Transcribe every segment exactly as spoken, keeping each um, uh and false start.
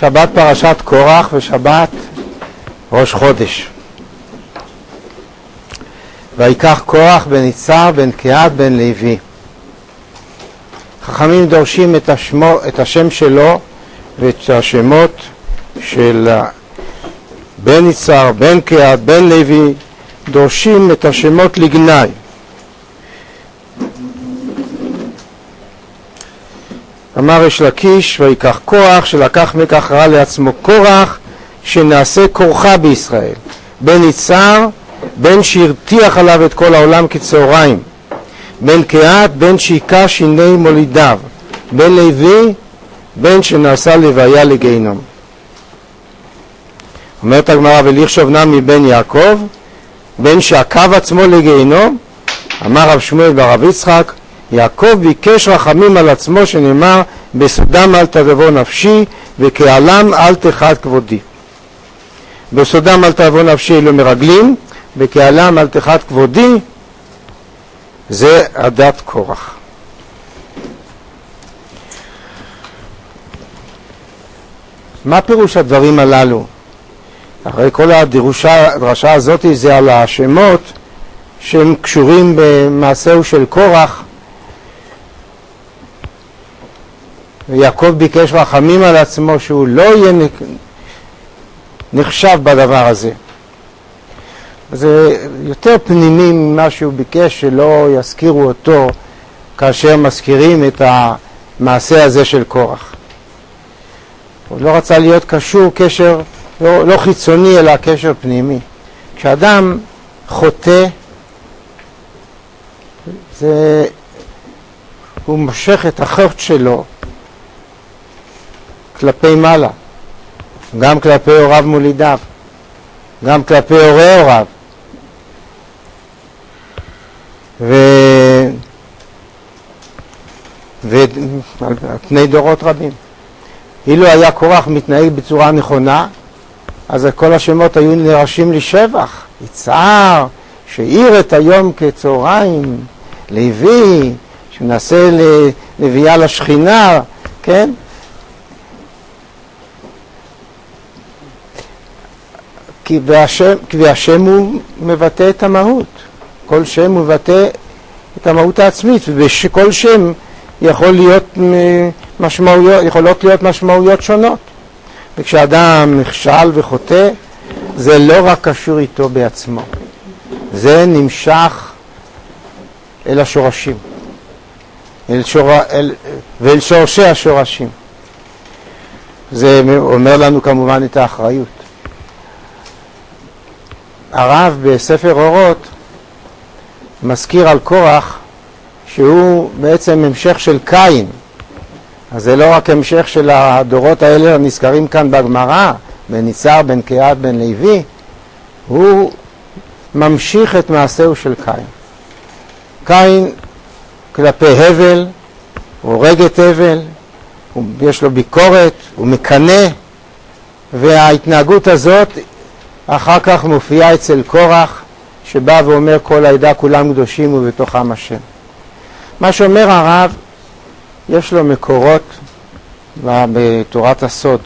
שבת פרשת קורח ושבת ראש חודש. ויקח קורח בן יצהר בן קהת בן לוי. חכמים דורשים את, השמו, את השם שלו ואת השמות של בן יצהר בן קהת בן לוי, דורשים את השמות לגנאי. אמר יש לקיש, ויקח קורח, שלקח מכך רע לעצמו קורח, שנעשה קורחה בישראל. בן יצהר, בן שהרתיח עליו את כל העולם כצהריים. בן קהת, בן שהיכה שיני מולידיו. בן לוי, בן שנעשה לוויה לגיהנום. אומרת הגמרא, ולכשוב נם מבן יעקב, בן שעקב עצמו לגיהנום. אמר רב שמואל ברב יצחק, יעקב ביקש רחמים על עצמו, שנאמר בסודם אל תבוא נפשי וכעלם אל תחת כבודי. בסודם אל תבוא נפשי אלו מרגלים, וכעלם אל תחת כבודי זה עדת קורח. מה פירוש הדברים הללו? הרי כל הדרשה, הדרשה הזאת זה על השמות שהם קשורים במעשהו של קורח. ויעקב ביקש רחמים על עצמו שהוא לא יהיה נחשב בדבר הזה. זה יותר פנימי ממה שהוא ביקש שלא יזכירו אותו כאשר מזכירים את המעשה הזה של קורח. הוא לא רצה להיות קשור קשר לא, לא חיצוני אלא קשר פנימי. כשאדם חוטא זה, הוא מושך את החוט שלו כלפי מעלה, גם כלפי הוריו מולידיו, גם כלפי הורי הוריו, ו... ועל פני דורות רבים. אילו היה קורח מתנהג בצורה נכונה, אז כל השמות היו נרשים לשבח. יצהר, שאיר את היום כצהריים, לוי, שנעשה לוויה לשכינה, כן? כי והשם, כי השם הוא מבטא את המהות. כל שם מבטא את המהות העצמית, ובכל שם יכול להיות משמעויות, יכולות להיות משמעויות שונות. וכשאדם נכשל וחוטא, זה לא רק קשור איתו בעצמו. זה נמשך אל השורשים, אל שור... אל... ואל שורשי השורשים. זה אומר לנו כמובן את האחריות. הרב בספר אורות מזכיר על קורח שהוא בעצם המשך של קין. אז זה לא רק המשך של הדורות האלה הנזכרים כאן בגמרא, בן יצהר, בן קהת, בן לוי, הוא ממשיך את מעשהו של קין. קין כלפי הבל, הוא הורג את הבל, יש לו ביקורת, הוא מקנא, וההתנהגות הזאת אחר כך מופיעה אצל קורח, שבא ואומר כל העדה כולם קדושים ובתוכם השם. מה שאומר הרב, יש לו מקורות בתורת הסוד,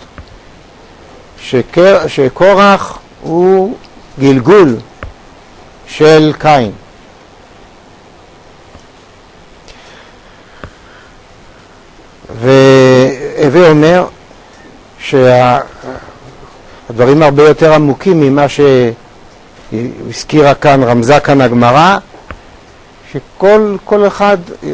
שקורח הוא גלגול של קין. והווה אומר שהדברים הרבה יותר עמוקים ממה שהזכירה כאן, רמזה כאן הגמרא, שכל כל אחד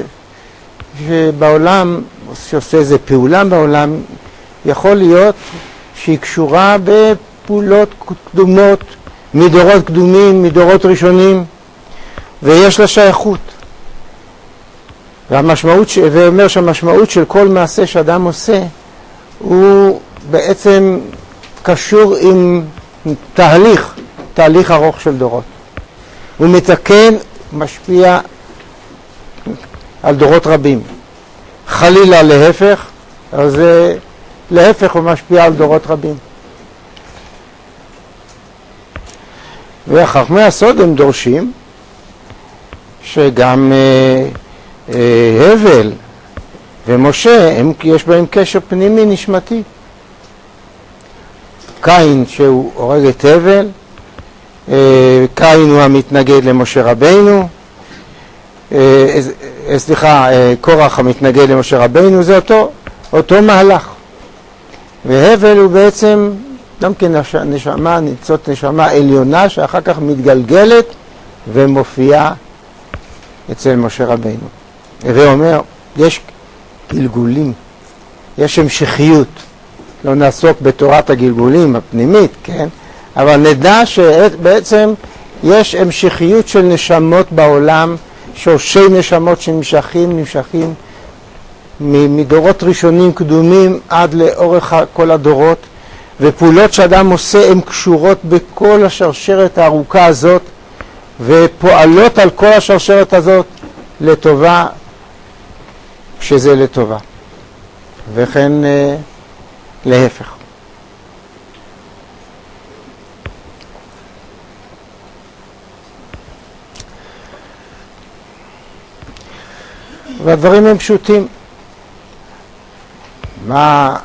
שבעולם, שעושה איזה פעולה בעולם, יכול להיות שהיא קשורה בפעולות קדומות, מדורות קדומים, מדורות ראשונים, ויש לה שייכות. והמשמעות, ואומר שהמשמעות של כל מעשה שאדם עושה, הוא בעצם קשור עם תהליך, תהליך ארוך של דורות. הוא מתקן, משפיע על דורות רבים. חלילה להפך, אז להפך הוא משפיע על דורות רבים. וחכמי הסוד הם דורשים שגם אה, אה, הבל ומשה, הם, יש בהם קשר פנימי נשמתי. קין שהוא הורג את הבל, קין הוא המתנגד למשה רבינו, סליחה, קורח המתנגד למשה רבינו, זה אותו, אותו מהלך. והבל הוא בעצם גם כן נשמה, ניצות נשמה עליונה שאחר כך מתגלגלת ומופיעה אצל משה רבינו. ואומר, יש גלגולים, יש המשכיות. לא נעסוק בתורת הגלגולים הפנימית, כן? אבל נדע שבעצם יש המשכיות של נשמות בעולם, שורשי נשמות שנמשכים, נמשכים מדורות ראשונים קדומים עד לאורך כל הדורות, ופעולות שאדם עושה הן קשורות בכל השרשרת הארוכה הזאת, ופועלות על כל השרשרת הזאת לטובה, כשזה לטובה. וכן אה, להפך. והדברים הם פשוטים. מה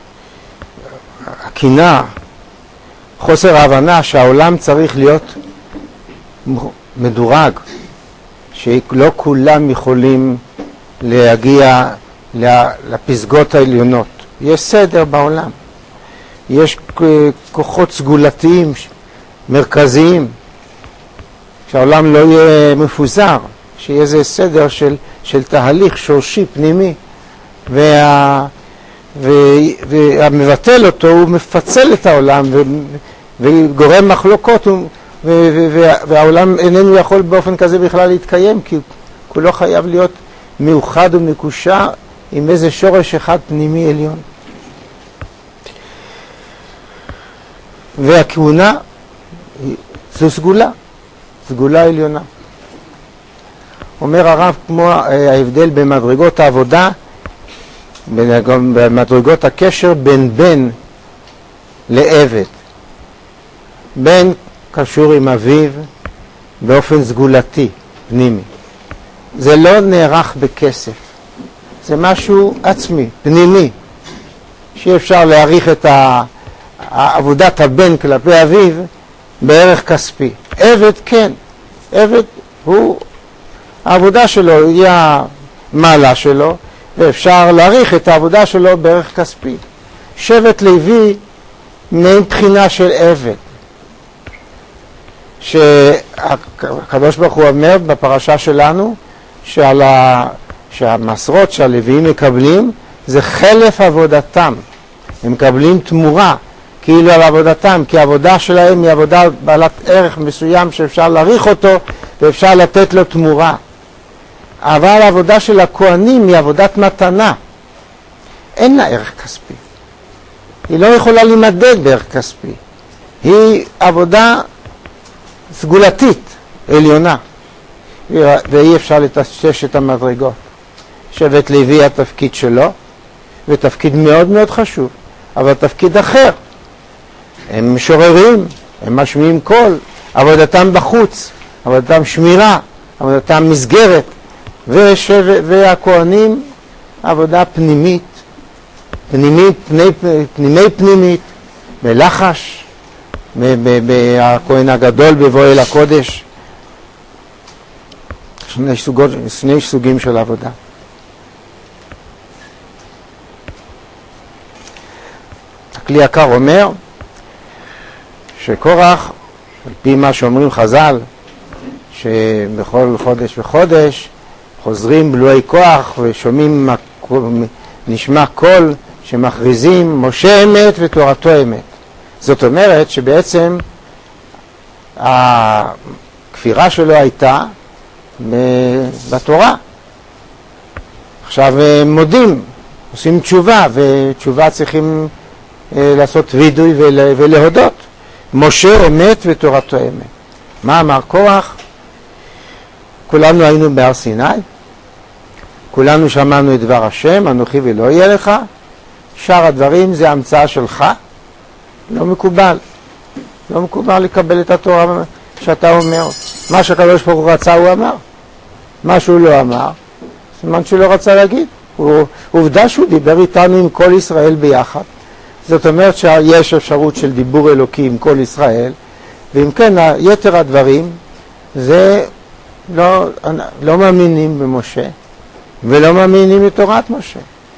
הקינה, חוסר ההבנה שהעולם צריך להיות מדורג, שלא כולם יכולים להגיע לפסגות העליונות. יש סדר בעולם, יש כוחות סגולתיים מרכזיים, שהעולם לא יהיה מפוזר, שיהיה איזה סדר של, של תהליך שורשי פנימי, וה, ו, והמבטל אותו הוא מפצל את העולם ו, וגורם מחלוקות, ו, ו, והעולם איננו יכול באופן כזה בכלל להתקיים, כי הוא לא חייב להיות מאוחד ומקושר עם איזה שורש אחד פנימי עליון. והכהונה זו סגולה, סגולה עליונה. אומר הרב, כמו ההבדל במדרגות העבודה, במדרגות הקשר בין בן לעבד. בן קשור עם אביו באופן סגולתי, פנימי. זה לא נערך בכסף. זה משהו עצמי, פנימי, שאפשר להעריך את עבודת הבן כלפי אביו בערך כספי. עבד כן, עבד הוא, העבודה שלו היא המעלה שלו, ואפשר להעריך את העבודה שלו בערך כספי. שבט לוי מעין בחינה של עבד, שהקדוש ברוך הוא אומר בפרשה שלנו, שעל ה... שהמסרות שהלוויים מקבלים זה חלף עבודתם. הם מקבלים תמורה כאילו על עבודתם, כי העבודה שלהם היא עבודה בעלת ערך מסוים שאפשר להעריך אותו ואפשר לתת לו תמורה. אבל העבודה של הכהנים היא עבודת מתנה. אין לה ערך כספי. היא לא יכולה להימדד בערך כספי. היא עבודה סגולתית, עליונה. ואי אפשר לטשטש את המדרגות. שבט לוי התפקיד שלו, ותפקיד מאוד מאוד חשוב, אבל תפקיד אחר. הם משוררים, הם משמיעים קול, עבודתם בחוץ, עבודתם שמירה, עבודתם מסגרת, ושבט, והכהנים עבודה פנימית, פנימית, פני, פנימי פנימית, בלחש, הכהן הגדול בבוא אל הקודש. שני, סוגות, שני סוגים של עבודה. הכלי יקר אומר שקורח, על פי מה שאומרים חז"ל, שבכל חודש וחודש חוזרים בלועי כוח ושומעים, נשמע קול שמכריזים משה אמת ותורתו אמת. זאת אומרת שבעצם הכפירה שלו הייתה בתורה. עכשיו מודים, עושים תשובה, ותשובה צריכים לעשות וידוי ולהודות. משה אמת ותורתו אמת. מה אמר קורח? כולנו היינו בהר סיני, כולנו שמענו את דבר השם, אנוכי ולא יהיה לך. שאר הדברים זה המצאה שלך, לא מקובל. לא מקובל לקבל את התורה שאתה אומר. מה שהקדוש ברוך הוא רצה הוא אמר. מה שהוא לא אמר, סימן שהוא לא רצה להגיד. הוא, עובדה שהוא דיבר איתנו עם כל ישראל ביחד, זאת אומרת שיש אפשרות של דיבור אלוקי עם כל ישראל, ואם כן, יתר הדברים, זה לא, לא מאמינים במשה, ולא מאמינים בתורת משה.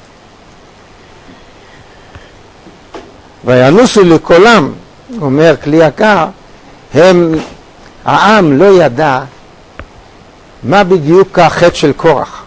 וינוסו לקולם, אומר כלי יקר, הם, העם לא ידע מה בדיוק החטא של קורח.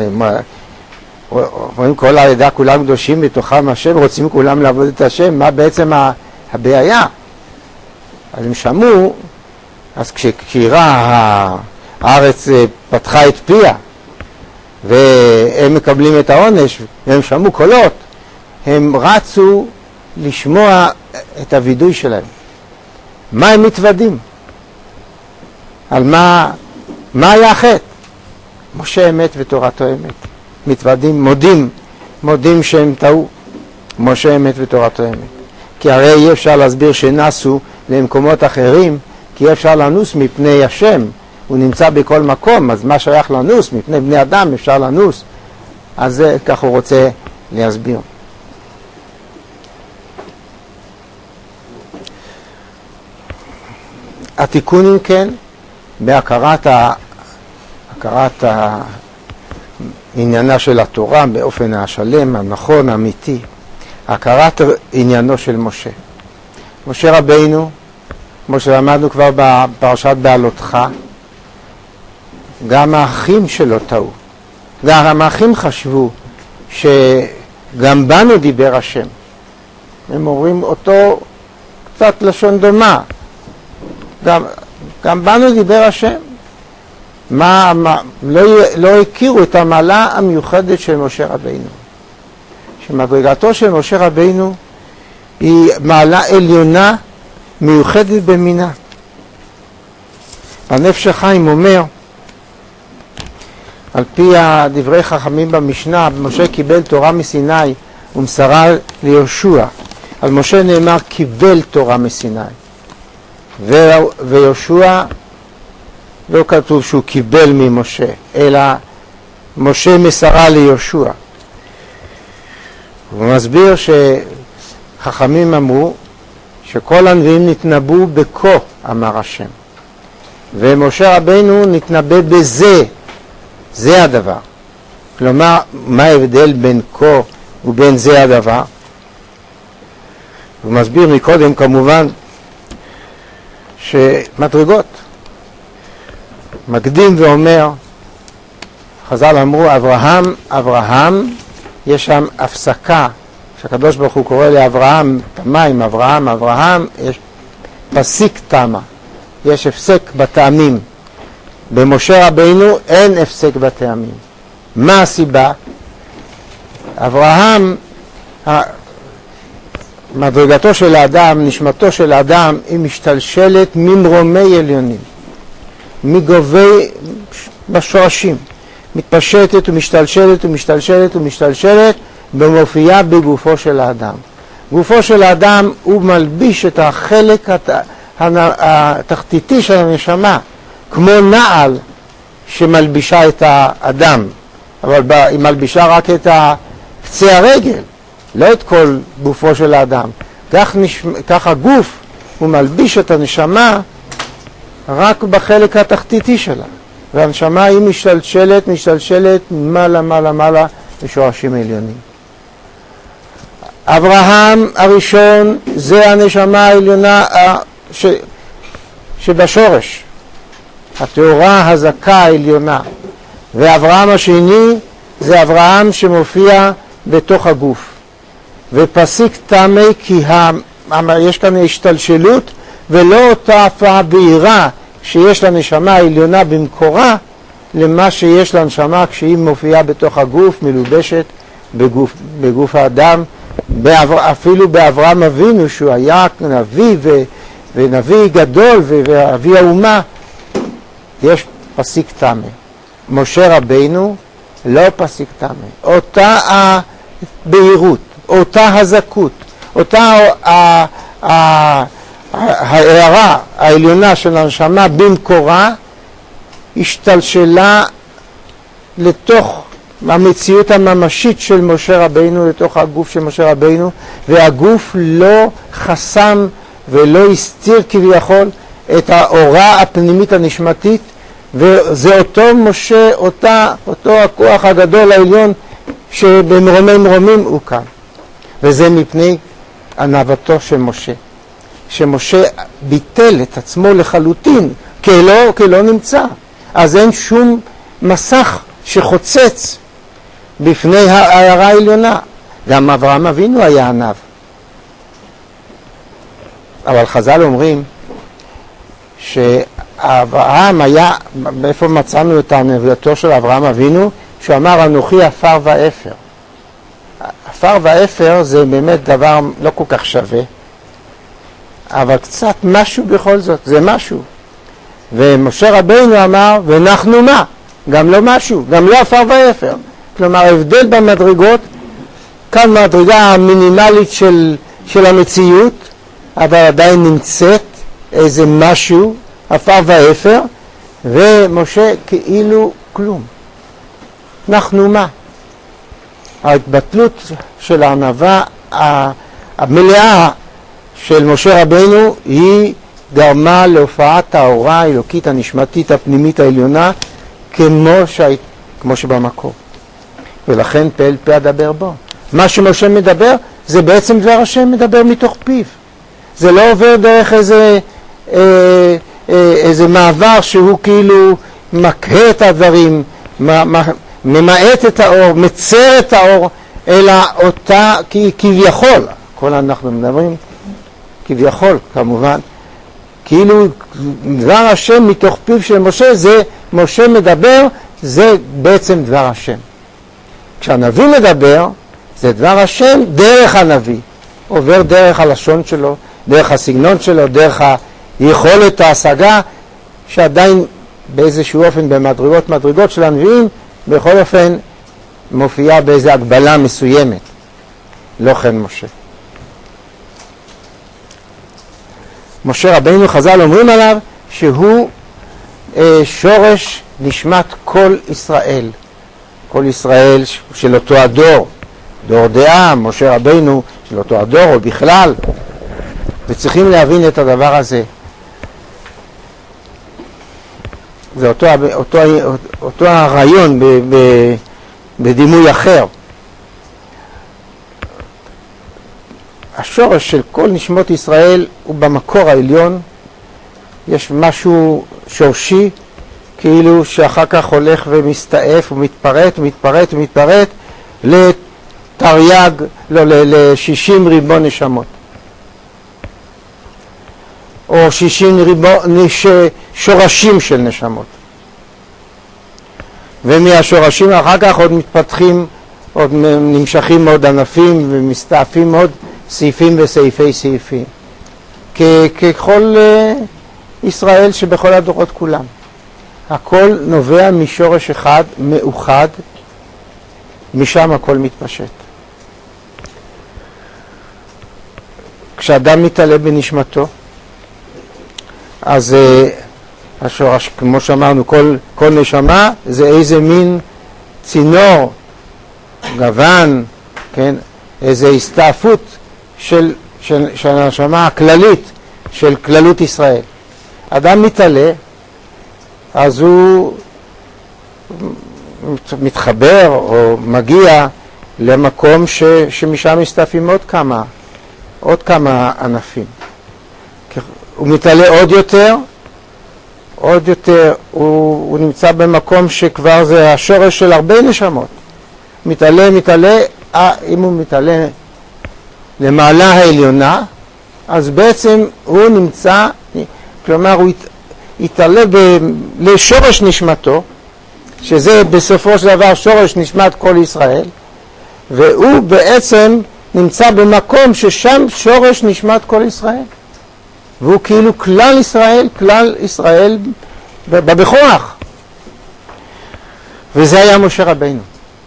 רואים כל העדה, כולם קדושים בתוכם השם, רוצים כולם לעבוד את השם, מה בעצם הבעיה? אז הם שמעו, אז כשקירה הארץ פתחה את פיה, והם מקבלים את העונש, והם שמעו קולות, הם רצו לשמוע את הוידוי שלהם. מה הם מתוודים? על מה, מה היה החטא? משה אמת ותורתו אמת. מתוודים, מודים, מודים שהם טעו. משה אמת ותורתו אמת. כי הרי אי אפשר להסביר שנסו למקומות אחרים, כי אי אפשר לנוס מפני השם. הוא נמצא בכל מקום, אז מה שייך לנוס? מפני בני אדם אפשר לנוס. אז זה כך הוא רוצה להסביר. התיקון אם כן, בהכרת ה... הכרת ה... עניינה של התורה באופן השלם, הנכון, האמיתי, הכרת עניינו של משה. משה רבינו, כמו שלמדנו כבר בפרשת בעלותך, גם האחים שלו טעו. גם האחים חשבו שגם בנו דיבר השם. הם אומרים אותו קצת לשון דומה. גם, גם בנו דיבר השם. מה, מה, לא, לא הכירו את המעלה המיוחדת של משה רבינו. שמדרגתו של משה רבינו היא מעלה עליונה מיוחדת במינה. הנפש החיים אומר, על פי דברי חכמים במשנה, משה קיבל תורה מסיני ומסרה ליהושע. על משה נאמר קיבל תורה מסיני. ויהושע לא כתוב שהוא קיבל ממשה, אלא משה מסרה ליהושע. הוא מסביר שחכמים אמרו שכל הנביאים נתנבאו בכה, אמר השם. ומשה רבינו נתנבא בזה, זה הדבר. כלומר, מה ההבדל בין כה ובין זה הדבר? הוא מסביר מקודם כמובן שמדרגות. מקדים ואומר, חז"ל אמרו, אברהם, אברהם, יש שם הפסקה, שהקדוש ברוך הוא קורא לאברהם, תמים, אברהם, אברהם, יש פסיק תמה, יש הפסק בטעמים. במשה רבינו אין הפסק בטעמים. מה הסיבה? אברהם, מדרגתו של האדם, נשמתו של האדם, היא משתלשלת ממרומי עליונים. מגובי בשורשים, מתפשטת ומשתלשלת ומשתלשלת ומשתלשלת במופיעה בגופו של האדם. גופו של האדם הוא מלביש את החלק התחתיתי של הנשמה, כמו נעל שמלבישה את האדם, אבל היא מלבישה רק את קצה הרגל, לא את כל גופו של האדם. כך, נשמ... כך הגוף הוא מלביש את הנשמה רק בחלק התחתיתי שלה, והנשמה היא משתלשלת, משתלשלת מעלה, מעלה, מעלה לשורשים עליונים. אברהם הראשון זה הנשמה העליונה ש... שבשורש, התאורה הזכה העליונה, ואברהם השני זה אברהם שמופיע בתוך הגוף. ופסיק תמי כי ה... יש כאן השתלשלות ולא אותה הפעה בהירה שיש לנשמה העליונה במקורה למה שיש לנשמה כשהיא מופיעה בתוך הגוף, מלובשת בגוף, בגוף האדם. בעבר, אפילו באברהם אבינו שהוא היה נביא ו, ונביא גדול ואבי האומה, יש פסיק תמי. משה רבינו לא פסיק תמי. אותה הבהירות, אותה הזכות, אותה ההערה העליונה של הנשמה במקורה השתלשלה לתוך המציאות הממשית של משה רבינו לתוך הגוף של משה רבינו, והגוף לא חסם ולא הסתיר כביכול את האורה הפנימית הנשמתית, וזה אותו משה, אותה, אותו הכוח הגדול העליון שבמרומי מרומים הוא כאן. וזה מפני ענוותו של משה, שמשה ביטל את עצמו לחלוטין, כלא, כלא נמצא. אז אין שום מסך שחוצץ בפני ההערה העליונה. גם אברהם אבינו היה ענב. אבל חז"ל אומרים שאברהם היה, מאיפה מצאנו את הנבואתו של אברהם אבינו? שהוא אמר אנוכי עפר ואפר. עפר ואפר זה באמת דבר לא כל כך שווה, אבל קצת משהו בכל זאת, זה משהו. ומשה רבינו אמר ואנחנו מה? גם לא משהו, גם לא עפר ואפר. כלומר ההבדל במדרגות, כאן מדרגה המינימלית של, של המציאות, אבל עדיין נמצאת איזה משהו, עפר ואפר, ומשה כאילו כלום. אנחנו מה? ההתבטלות של הענווה המלאה של משה רבינו היא גרמה להופעת האורה האלוקית הנשמתית הפנימית העליונה כמו, שהי... כמו שבמקור. ולכן פה אל פה אדבר בו. מה שמשה מדבר זה בעצם דבר השם מדבר מתוך פיו. זה לא עובר דרך איזה, אה, אה, איזה מעבר שהוא כאילו מקהה את הדברים, ממעט את האור, מצר את האור, אלא אותה כביכול, כל אנחנו מדברים כביכול כמובן, כאילו דבר השם מתוך פיו של משה, זה משה מדבר, זה בעצם דבר השם. כשהנביא מדבר, זה דבר השם דרך הנביא, עובר דרך הלשון שלו, דרך הסגנון שלו, דרך היכולת ההשגה, שעדיין באיזשהו אופן במדרגות מדרגות של הנביאים, בכל אופן מופיעה באיזו הגבלה מסוימת. לא כן משה. משה רבינו חז"ל אומרים עליו שהוא אה, שורש נשמת כל ישראל. כל ישראל של אותו הדור, דור דעה, משה רבינו של אותו הדור או בכלל. וצריכים להבין את הדבר הזה. זה אותו, אותו, אותו הרעיון ב, ב, בדימוי אחר. השורש של כל נשמות ישראל הוא במקור העליון. יש משהו שורשי, כאילו שאחר כך הולך ומסתעף ומתפרט ומתפרט ומתפרט לתרי"ג, לא, ל-שישים ריבון נשמות. או שישים ריבון שורשים של נשמות. ומהשורשים אחר כך עוד מתפתחים, עוד נמשכים עוד ענפים ומסתעפים עוד סעיפים וסעיפי סעיפים. ככל ישראל שבכל הדורות כולם. הכל נובע משורש אחד מאוחד, משם הכל מתפשט. כשאדם מתעלה בנשמתו, אז השורש, כמו שאמרנו, כל, כל נשמה זה איזה מין צינור, גוון, כן? איזה הסתעפות של, של, של הנשמה הכללית, של כללות ישראל. אדם מתעלה, אז הוא מתחבר או מגיע למקום ש, שמשם מסתעפים עוד כמה, עוד כמה ענפים. הוא מתעלה עוד יותר, עוד יותר, הוא, הוא נמצא במקום שכבר זה השורש של הרבה נשמות. מתעלה, מתעלה, אה, אם הוא מתעלה למעלה העליונה, אז בעצם הוא נמצא, כלומר הוא ית, יתעלה ב, לשורש נשמתו, שזה בסופו של דבר שורש נשמת כל ישראל, והוא בעצם נמצא במקום ששם שורש נשמת כל ישראל. והוא כאילו כלל ישראל, כלל ישראל בבכוח. וזה היה משה רבינו.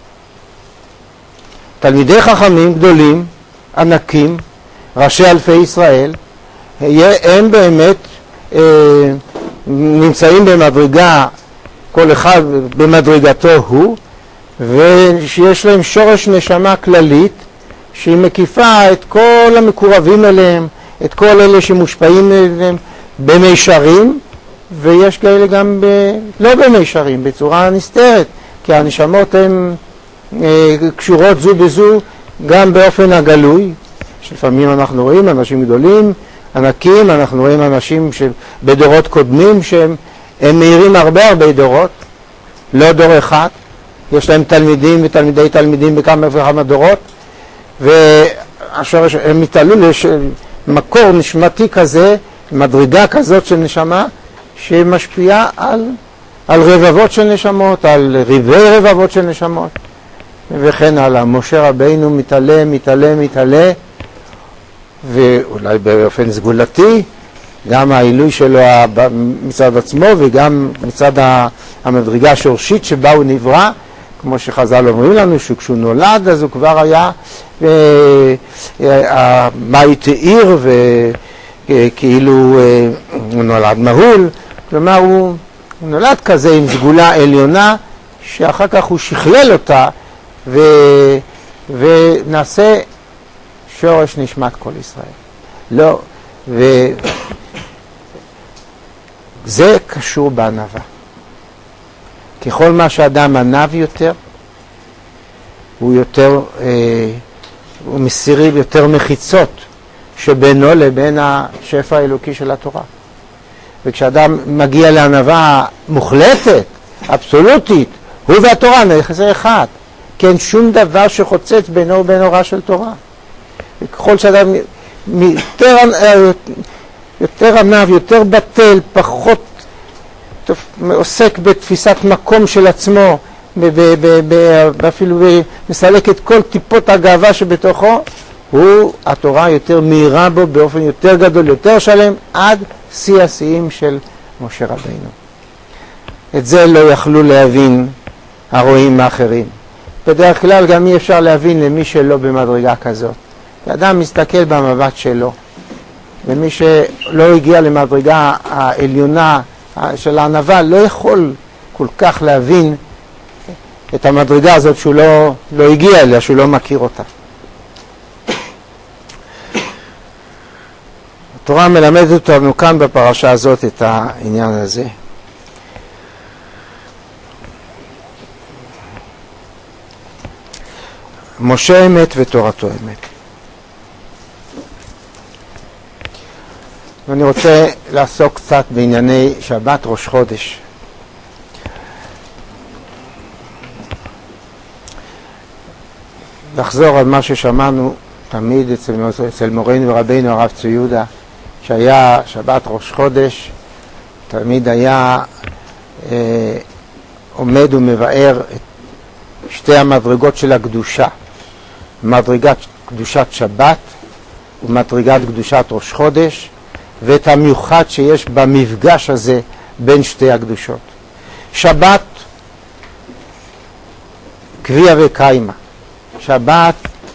תלמידי חכמים גדולים, ענקים, ראשי אלפי ישראל, הם באמת אה, נמצאים במדרגה, כל אחד במדרגתו הוא, ושיש להם שורש נשמה כללית, שהיא מקיפה את כל המקורבים אליהם, את כל אלה שמושפעים אליהם במישרים, ויש כאלה גם ב... לא במישרים, בצורה נסתרת, כי הנשמות הן אה, קשורות זו בזו גם באופן הגלוי, שלפעמים אנחנו רואים אנשים גדולים, ענקים, אנחנו רואים אנשים שבדורות קודמים שהם מאירים הרבה הרבה דורות, לא דור אחד, יש להם תלמידים ותלמידי תלמידים בכמה וכמה דורות, והשורש, הם מתעלו למקור נשמתי כזה, מדרגה כזאת של נשמה, שמשפיעה על, על רבבות של נשמות, על ריבי רבבות של נשמות, וכן הלאה. משה רבינו מתעלה, מתעלה, מתעלה, ואולי באופן סגולתי, גם העילוי שלו מצד עצמו וגם מצד המדרגה השורשית שבה הוא נברא, כמו שחז"ל אומרים לנו, שכשהוא נולד אז הוא כבר היה מאי תאיר, וכאילו הוא נולד מהול, כלומר הוא נולד כזה עם סגולה עליונה, שאחר כך הוא שכלל אותה, ו... ונעשה שורש נשמת כל ישראל. לא, וזה קשור בענווה. ככל מה שאדם ענב יותר, הוא יותר, אה, הוא מסיר יותר מחיצות שבינו לבין השפע האלוקי של התורה. וכשאדם מגיע לענווה מוחלטת, אבסולוטית, הוא והתורה זה אחד. כי אין שום דבר שחוצץ בינו ובין הוראה של תורה. וככל שאדם יותר, יותר ענב, יותר בטל, פחות עוסק בתפיסת מקום של עצמו, ואפילו מסלק את כל טיפות הגאווה שבתוכו, הוא, התורה יותר מהירה בו באופן יותר גדול, יותר שלם, עד שיא השיאים של משה רבינו. את זה לא יכלו להבין הרואים האחרים. בדרך כלל גם אי אפשר להבין למי שלא במדרגה כזאת. האדם מסתכל במבט שלו, ומי שלא הגיע למדרגה העליונה של הענווה לא יכול כל כך להבין את המדרגה הזאת שהוא לא, לא הגיע אליה, שהוא לא מכיר אותה. התורה מלמדת אותנו כאן בפרשה הזאת את העניין הזה. משה אמת ותורתו אמת. ואני רוצה לעסוק קצת בענייני שבת ראש חודש. לחזור על מה ששמענו תמיד אצל, אצל מורנו ורבינו הרב צבי יהודה, שהיה שבת ראש חודש, תמיד היה אה, עומד ומבאר את שתי המדרגות של הקדושה, מדרגת קדושת שבת ומדרגת קדושת ראש חודש, ואת המיוחד שיש במפגש הזה בין שתי הקדושות. שבת קביעה וקיימה. שבת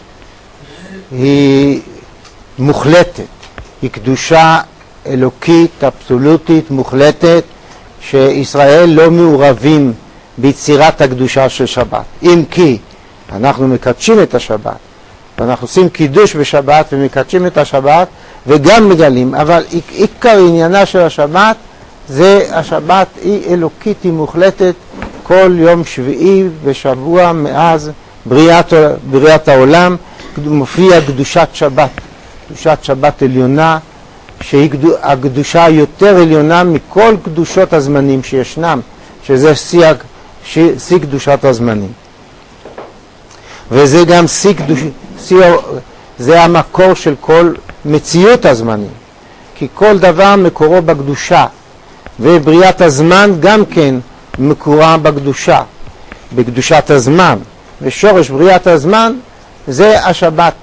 היא מוחלטת, היא קדושה אלוקית, אבסולוטית, מוחלטת, שישראל לא מעורבים ביצירת הקדושה של שבת. אם כי אנחנו מקדשים את השבת, ואנחנו עושים קידוש בשבת ומקדשים את השבת וגם מגלים, אבל עיקר עניינה של השבת זה השבת היא אלוקית, היא מוחלטת כל יום שביעי בשבוע מאז בריאת, בריאת העולם מופיע קדושת שבת, קדושת שבת עליונה, שהיא הקדושה היותר עליונה מכל קדושות הזמנים שישנם, שזה שיא, שיא קדושת הזמנים. וזה גם שיא קדוש, שיא, זה המקור של כל מציאות הזמנים, כי כל דבר מקורו בקדושה, ובריאת הזמן גם כן מקורה בקדושה, בקדושת הזמן, ושורש בריאת הזמן זה השבת.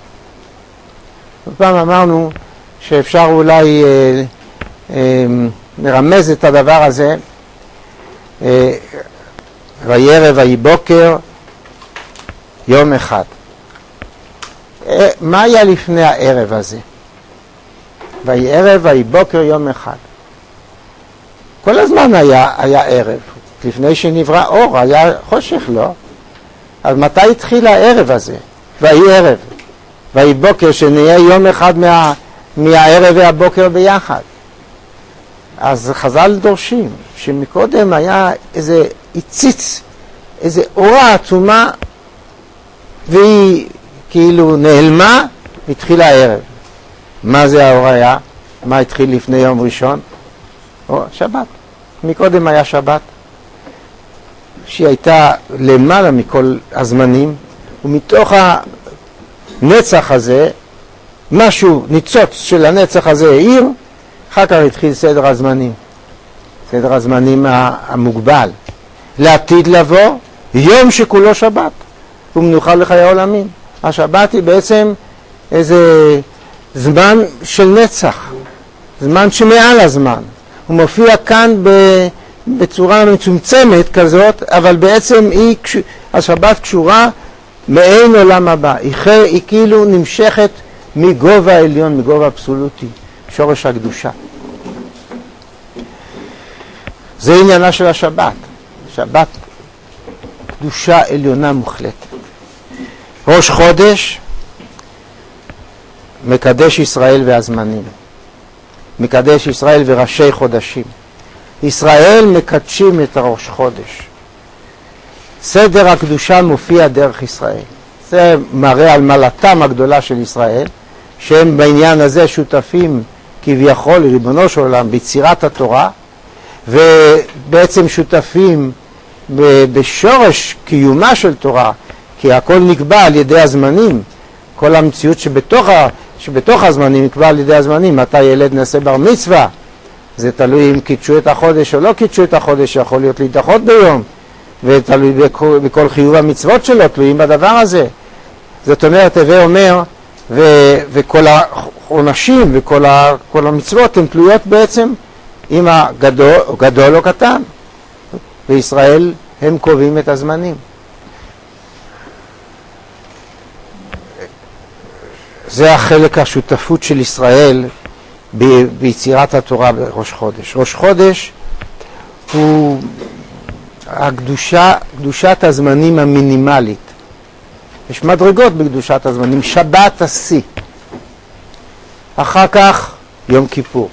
פעם אמרנו שאפשר אולי אה, אה, לרמז את הדבר הזה, אה, ויהי ערב ויהי בוקר יום אחד. אה, מה היה לפני הערב הזה? ויהי ערב ויהי בוקר יום אחד. כל הזמן היה, היה ערב. לפני שנברא אור היה חושך, לא? אז מתי התחיל הערב הזה? ויהי ערב, ויהי בוקר, שנהיה יום אחד מה, מהערב והבוקר ביחד. אז חז"ל דורשים שמקודם היה איזה הציץ, איזה אורה עצומה, והיא כאילו נעלמה, והתחיל הערב. מה זה האור היה? מה התחיל לפני יום ראשון? או, שבת. מקודם היה שבת, שהיא הייתה למעלה מכל הזמנים, ומתוך הנצח הזה, משהו, ניצוץ של הנצח הזה העיר, אחר כך התחיל סדר הזמנים. סדר הזמנים המוגבל. לעתיד לבוא, יום שכולו שבת, ומנוחה לחיי העולמים. השבת היא בעצם איזה זמן של נצח, זמן שמעל הזמן. הוא מופיע כאן בצורה מצומצמת כזאת, אבל בעצם היא, השבת קשורה מעין עולם הבא. היא, היא כאילו נמשכת מגובה העליון, מגובה אבסולוטי, שורש הקדושה. זה עניינה של השבת. שבת, קדושה עליונה מוחלטת. ראש חודש, מקדש ישראל והזמנים. מקדש ישראל וראשי חודשים. ישראל מקדשים את הראש חודש. סדר הקדושה מופיע דרך ישראל. זה מראה על מעלתם הגדולה של ישראל, שהם בעניין הזה שותפים כביכול לריבונו של עולם ביצירת התורה, ובעצם שותפים בשורש קיומה של תורה, כי הכל נקבע על ידי הזמנים. כל המציאות שבתוך, שבתוך הזמנים נקבע על ידי הזמנים. מתי ילד נעשה בר מצווה, זה תלוי אם קידשו את החודש או לא קידשו את החודש, יכול להיות להידחות ביום, ותלוי בכל, בכל חיוב המצוות שלו, תלויים בדבר הזה. זאת אומרת, הווה אומר, ו, וכל העונשים וכל ה, כל המצוות הן תלויות בעצם אם הגדול או גדול או קטן. בישראל הם קובעים את הזמנים. זה החלק השותפות של ישראל ב- ביצירת התורה בראש חודש. ראש חודש הוא הקדושה, קדושת הזמנים המינימלית. יש מדרגות בקדושת הזמנים. שבת השיא. אחר כך יום כיפור.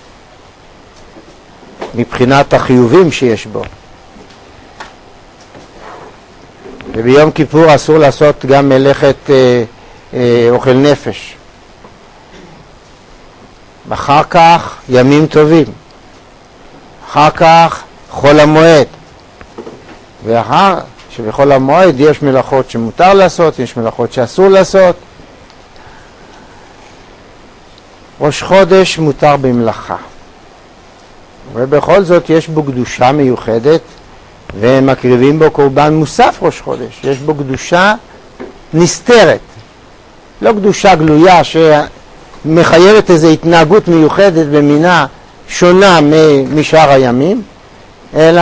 מבחינת החיובים שיש בו. וביום כיפור אסור לעשות גם מלאכת אה, אה, אוכל נפש. אחר כך ימים טובים. אחר כך חול המועד. ואחר שבחול המועד יש מלאכות שמותר לעשות, יש מלאכות שאסור לעשות. ראש חודש מותר במלאכה. ובכל זאת יש בו קדושה מיוחדת, ומקריבים בו קורבן מוסף ראש חודש. יש בו קדושה נסתרת. לא קדושה גלויה שמחייבת איזו התנהגות מיוחדת במינה שונה משאר הימים, אלא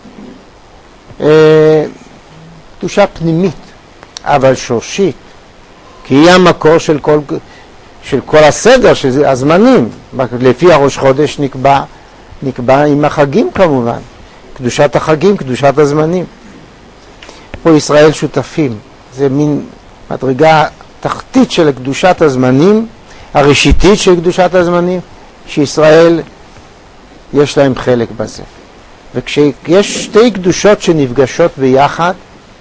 אה, קדושה פנימית, אבל שורשית. כי היא המקור של כל, של כל הסדר, של הזמנים. לפי הראש חודש נקבע, נקבע עם החגים כמובן. קדושת החגים, קדושת הזמנים. פה ישראל שותפים. זה מין מדרגה תחתית של קדושת הזמנים, הראשיתית של קדושת הזמנים, שישראל יש להם חלק בזה. וכשיש שתי קדושות שנפגשות ביחד,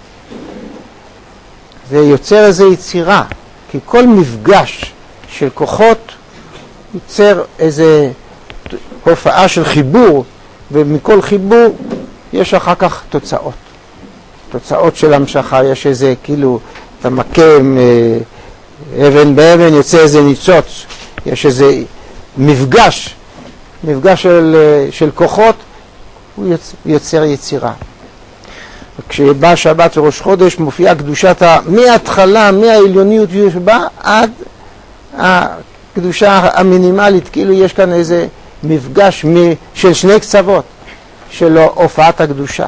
זה יוצר איזו יצירה. כי כל מפגש של כוחות יוצר איזו הופעה של חיבור, ומכל חיבור יש אחר כך תוצאות. תוצאות של המשכה, יש איזה כאילו, אתה מקם אבן באבן, יוצא איזה ניצוץ, יש איזה מפגש, מפגש של, של כוחות, הוא יוצר יצירה. כשבא שבת וראש חודש מופיעה קדושת מההתחלה, מהעליוניות שבה עד הקדושה המינימלית, כאילו יש כאן איזה מפגש של שני קצוות של הופעת הקדושה.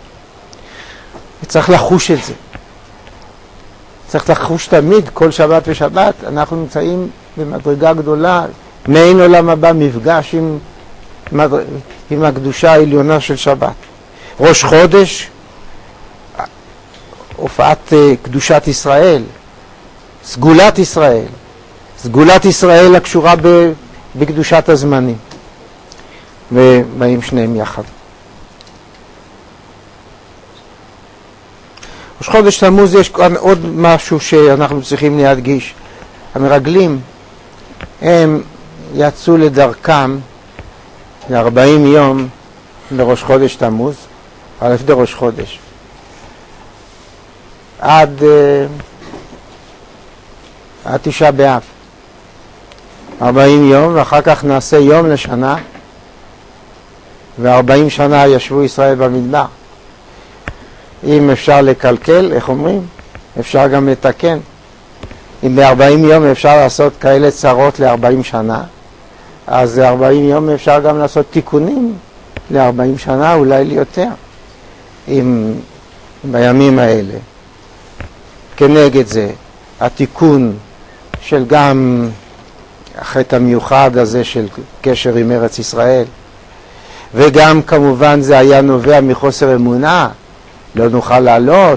צריך לחוש את זה. צריך לחוש תמיד, כל שבת ושבת, אנחנו נמצאים במדרגה גדולה, מעין עולם הבא, מפגש עם, עם הקדושה העליונה של שבת. ראש חודש הופעת קדושת ישראל, סגולת ישראל, סגולת ישראל הקשורה בקדושת הזמנים, ובאים שניהם יחד. ראש חודש תמוז יש כאן עוד משהו שאנחנו צריכים להדגיש. המרגלים הם יצאו לדרכם ל-ארבעים יום לראש חודש תמוז, על לפני ראש חודש, עד, uh, עד תשעה באב, ארבעים יום, ואחר כך נעשה יום לשנה, ו-ארבעים שנה ישבו ישראל במדבר. אם אפשר לקלקל, איך אומרים? אפשר גם לתקן. אם ב-ארבעים יום אפשר לעשות כאלה צרות ל-ארבעים שנה, אז ב-ארבעים יום אפשר גם לעשות תיקונים ל-ארבעים שנה, אולי ליותר. אם בימים האלה, כנגד זה, התיקון של גם החטא המיוחד הזה של קשר עם ארץ ישראל, וגם כמובן זה היה נובע מחוסר אמונה, לא נוכל לעלות,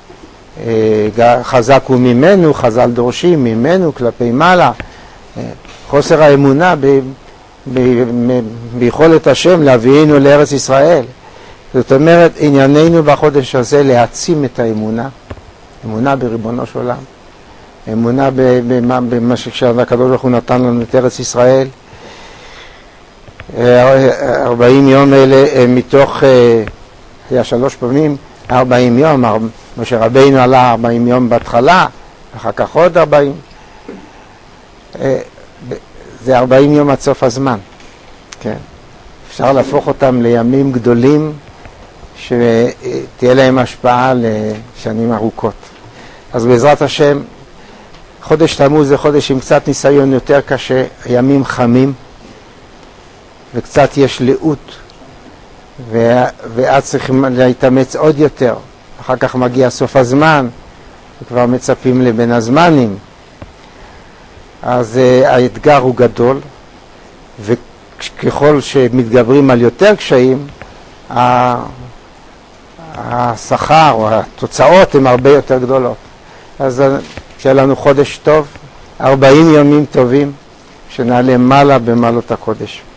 חזק הוא ממנו, חז"ל דורשים ממנו כלפי מעלה, חוסר האמונה ב, ב, ב, ביכולת השם להביאנו לארץ ישראל. זאת אומרת, ענייננו בחודש הזה להעצים את האמונה, אמונה בריבונו של עולם, אמונה במה שהקדוש ברוך הוא נתן לנו את ארץ ישראל. ארבעים יום אלה מתוך, היה שלוש פעמים, ארבעים יום, משה רבינו עלה ארבעים יום בהתחלה, אחר כך עוד ארבעים. זה ארבעים יום עד סוף הזמן. כן. אפשר להפוך אותם לימים גדולים שתהיה להם השפעה לשנים ארוכות. אז בעזרת השם, חודש תמוז זה חודש עם קצת ניסיון יותר קשה, ימים חמים, וקצת יש לאות, ואז צריכים להתאמץ עוד יותר. אחר כך מגיע סוף הזמן, וכבר מצפים לבין הזמנים. אז uh, האתגר הוא גדול, וככל שמתגברים על יותר קשיים, השכר או התוצאות הן הרבה יותר גדולות. אז שיהיה לנו חודש טוב, ארבעים ימים טובים, שנעלה מעלה במעלות הקודש.